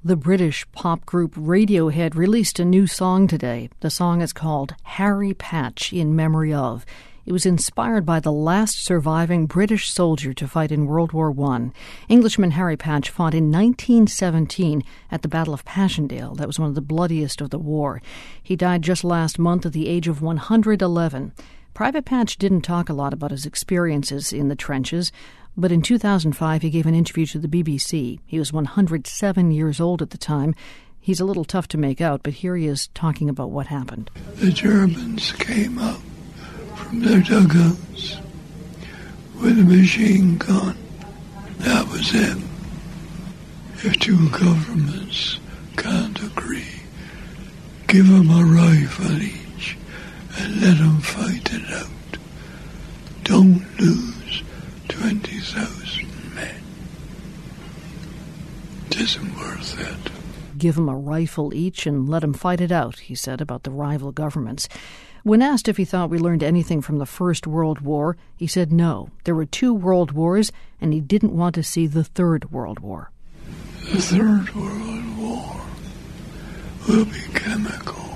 The British pop group Radiohead released a new song today. The song is called Harry Patch, in memory of. It was inspired by the last surviving British soldier to fight in World War I. Englishman Harry Patch fought in 1917 at the Battle of Passchendaele. That was one of the bloodiest of the war. He died just last month at the age of 111. Private Patch didn't talk a lot about his experiences in the trenches, but in 2005 he gave an interview to the BBC. He was 107 years old at the time. He's a little tough to make out, but here he is talking about what happened. The Germans came up from their dugouts with a machine gun. That was it. If two governments can't agree, give them a rifle each and let them fight it out. Don't lose 20,000 men. It isn't worth it. Give them a rifle each and let them fight it out, he said about the rival governments. When asked if he thought we learned anything from the First World War, he said no. There were 2 world wars, and he didn't want to see the Third World War. The Third World War will be chemical.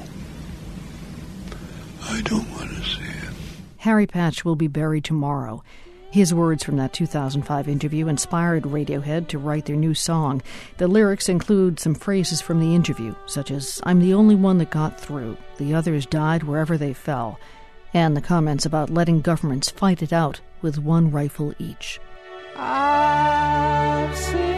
I don't want to see it. Harry Patch will be buried tomorrow. His words from that 2005 interview inspired Radiohead to write their new song. The lyrics include some phrases from the interview, such as, "I'm the only one that got through. The others died wherever they fell," and the comments about letting governments fight it out with 1 rifle each. I've seen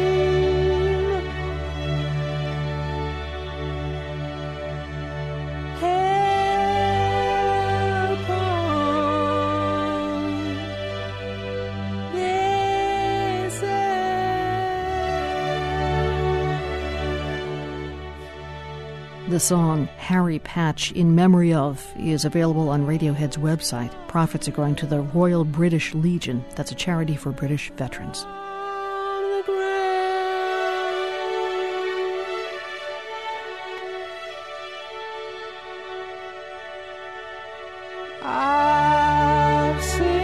The song Harry Patch, in memory of, is available on Radiohead's website. Profits are going to the Royal British Legion. That's a charity for British veterans. I've seen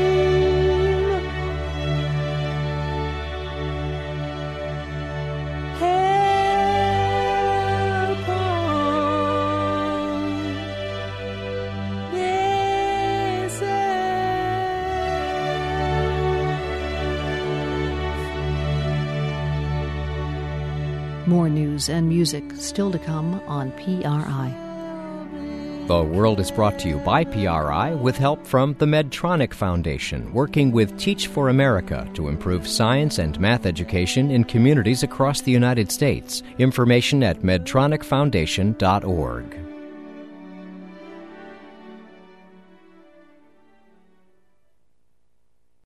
More news and music still to come on PRI. The World is brought to you by PRI with help from the Medtronic Foundation, working with Teach for America to improve science and math education in communities across the United States. Information at medtronicfoundation.org.